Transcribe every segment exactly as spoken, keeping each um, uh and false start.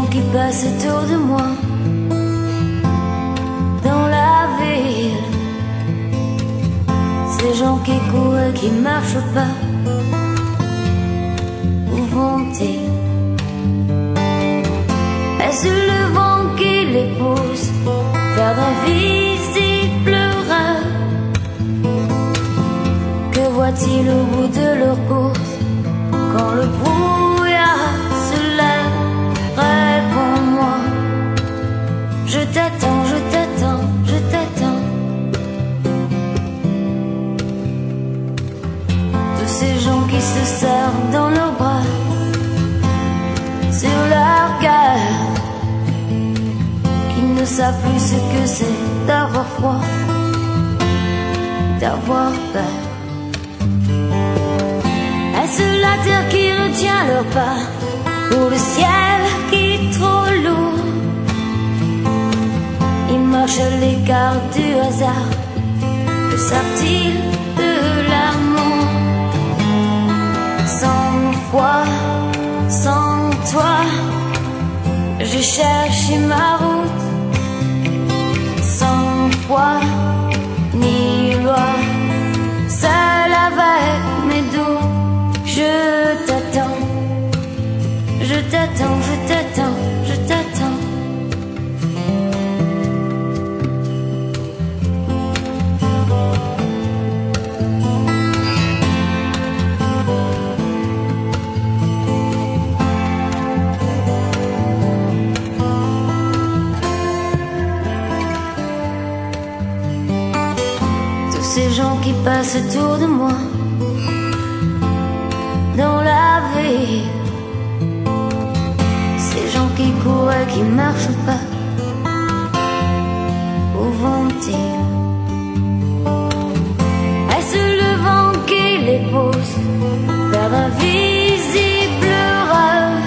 qui passent autour de moi dans la ville, ces gens qui courent et qui marchent pas, où vont-ils? Est-ce le vent qui les pousse vers d'invisibles rêves? Que voient-ils au bout de leur course quand le brouillard se lève? Réponds-moi, je t'attends, je t'attends, je t'attends. Tous ces gens qui se serrent dans leurs bras sur leur cœur, qui ne savent plus ce que c'est d'avoir froid, d'avoir peur. Est-ce la terre qui retient leur pas, ou le ciel qui est trop lourd? Ils marchent à l'écart du hasard, que savent-ils de l'amour? Sans foi, sans toi, j'ai cherché ma route. Sans foi ni loi, seul avec mes doutes, je t'attends, je t'attends, je t'attends, je t'attends. Tous ces gens qui passent autour de moi dans la vie, ces gens qui courent et qui marchent pas, où vont-ils? Est-ce le vent qui les pousse vers d'invisibles rêves?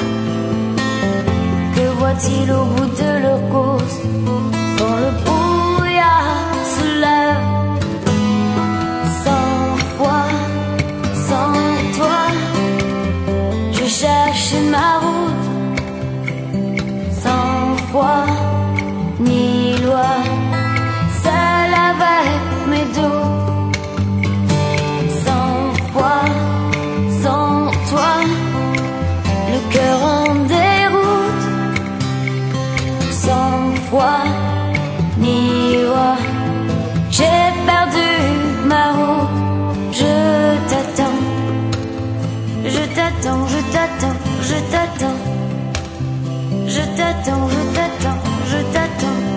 Que voient-ils au bout de leur course quand le brouillard se lève? Sans foi, sans toi, je cherche ma route. Sans foi ni loi, seul avec mes doutes. Sans foi, sans toi, le cœur en déroute. Sans foi ni loi, j'ai perdu ma route. Je t'attends, je t'attends, je t'attends, je t'attends. Je t'attends, je t'attends, je t'attends.